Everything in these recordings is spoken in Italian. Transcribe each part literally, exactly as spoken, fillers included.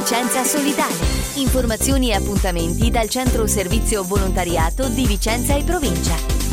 Vicenza Solidale. Informazioni e appuntamenti dal Centro Servizio Volontariato di Vicenza e Provincia.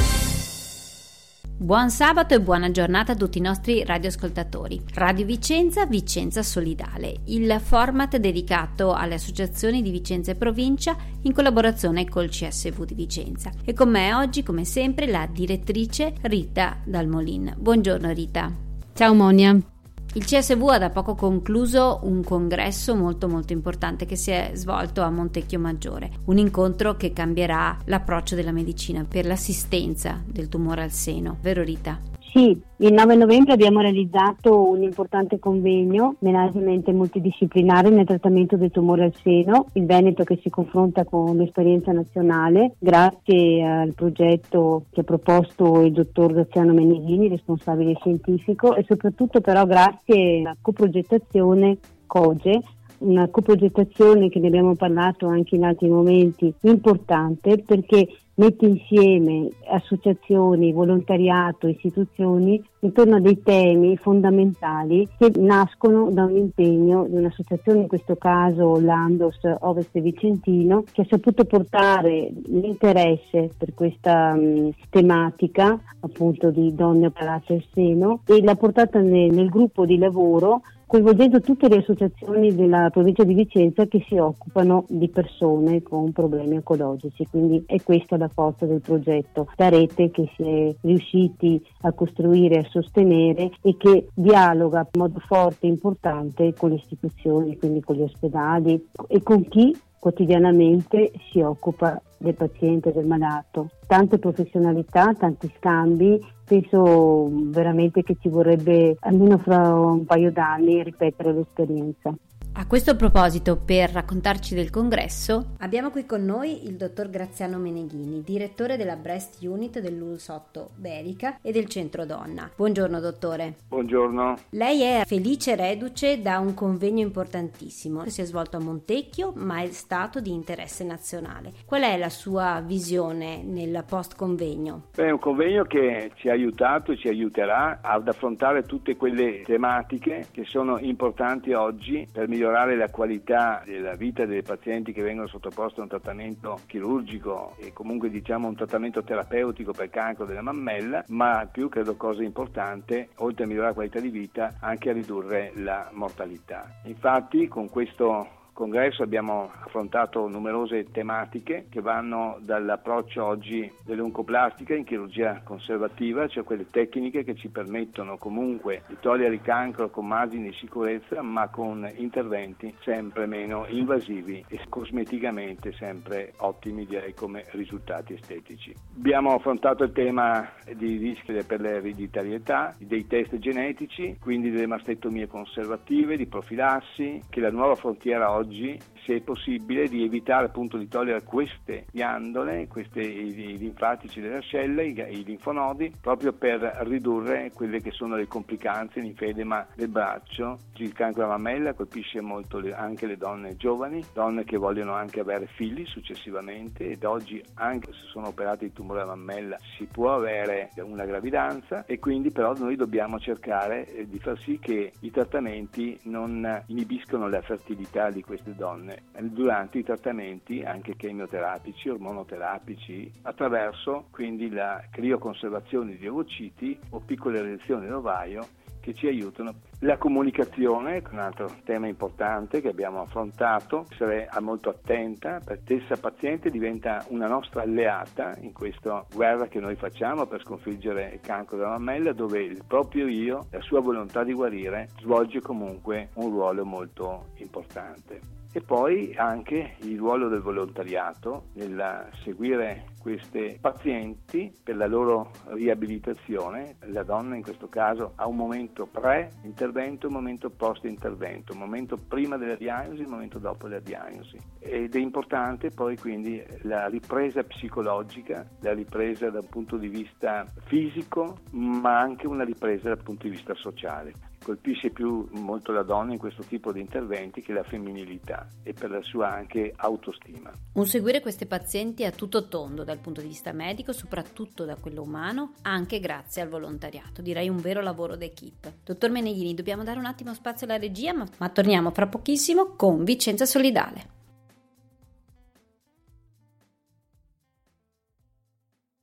Buon sabato e buona giornata a tutti i nostri radioascoltatori. Radio Vicenza, Vicenza Solidale, il format dedicato alle associazioni di Vicenza e Provincia in collaborazione col C S V di Vicenza. E con me oggi, come sempre, la direttrice Rita Dalmolin. Buongiorno Rita. Ciao Monia. Il C S V ha da poco concluso un congresso molto molto importante che si è svolto a Montecchio Maggiore, un incontro che cambierà l'approccio della medicina per l'assistenza del tumore al seno, vero Rita? Sì, il nove novembre abbiamo realizzato un importante convegno management multidisciplinare nel trattamento del tumore al seno, il Veneto che si confronta con l'esperienza nazionale, grazie al progetto che ha proposto il dottor Graziano Meneghini, responsabile scientifico, e soprattutto però grazie alla coprogettazione COGE, una coprogettazione che ne abbiamo parlato anche in altri momenti, importante perché mette insieme associazioni, volontariato, istituzioni intorno a dei temi fondamentali che nascono da un impegno di un'associazione, in questo caso l'Andos Ovest Vicentino, che ha saputo portare l'interesse per questa mh, tematica appunto di donne operate al seno e l'ha portata nel, nel gruppo di lavoro, coinvolgendo tutte le associazioni della provincia di Vicenza che si occupano di persone con problemi oncologici. Quindi è questa la forza del progetto, la rete che si è riusciti a costruire e a sostenere e che dialoga in modo forte e importante con le istituzioni, quindi con gli ospedali e con chi quotidianamente si occupa del paziente, del malato. Tante professionalità, tanti scambi, penso veramente che ci vorrebbe almeno fra un paio d'anni ripetere l'esperienza. A questo proposito, per raccontarci del congresso, abbiamo qui con noi il dottor Graziano Meneghini, direttore della Breast Unit dell'U L S O T T Berica e del Centro Donna. Buongiorno dottore. Buongiorno. Lei è felice reduce da un convegno importantissimo che si è svolto a Montecchio, ma è stato di interesse nazionale. Qual è la sua visione nel post convegno? Beh, è un convegno che ci ha aiutato e ci aiuterà ad affrontare tutte quelle tematiche che sono importanti oggi per migliorare la qualità della vita dei pazienti che vengono sottoposti a un trattamento chirurgico e comunque diciamo un trattamento terapeutico per cancro della mammella, ma più credo cosa importante, oltre a migliorare la qualità di vita, anche a ridurre la mortalità. Infatti con questo congresso abbiamo affrontato numerose tematiche che vanno dall'approccio oggi dell'oncoplastica in chirurgia conservativa, cioè quelle tecniche che ci permettono comunque di togliere il cancro con margini di sicurezza ma con interventi sempre meno invasivi e cosmeticamente sempre ottimi, direi, come risultati estetici. Abbiamo affrontato il tema di rischi per l'ereditarietà, dei test genetici, quindi delle mastettomie conservative, di profilassi, che la nuova frontiera oggi Oggi, se è possibile, di evitare appunto di togliere queste ghiandole, questi i linfatici dell'ascella, i, i linfonodi, proprio per ridurre quelle che sono le complicanze, l'infedema del braccio. Il cancro della mammella colpisce molto le, anche le donne giovani, donne che vogliono anche avere figli successivamente, ed oggi anche se sono operate di tumore alla mammella si può avere una gravidanza, e quindi però noi dobbiamo cercare eh, di far sì che i trattamenti non inibiscono la fertilità di queste donne durante i trattamenti anche chemioterapici, ormonoterapici, attraverso quindi la crioconservazione di ovociti o piccole reazioni d'ovaio che ci aiutano. La comunicazione, un altro tema importante che abbiamo affrontato, essere molto attenta, perché stessa paziente diventa una nostra alleata in questa guerra che noi facciamo per sconfiggere il cancro della mammella, dove il proprio io, la sua volontà di guarire, svolge comunque un ruolo molto importante. E poi anche il ruolo del volontariato nel seguire queste pazienti per la loro riabilitazione. La donna in questo caso ha un momento pre-intervento e un momento post-intervento, un momento prima della diagnosi e un momento dopo la diagnosi. Ed è importante poi quindi la ripresa psicologica, la ripresa dal punto di vista fisico, ma anche una ripresa dal punto di vista sociale. colpisce più molto la donna in questo tipo di interventi che la femminilità e per la sua anche autostima. Un seguire queste pazienti a tutto tondo dal punto di vista medico, soprattutto da quello umano, anche grazie al volontariato, direi un vero lavoro d'equipe. Dottor Meneghini, dobbiamo dare un attimo spazio alla regia, ma, ma torniamo fra pochissimo con Vicenza Solidale.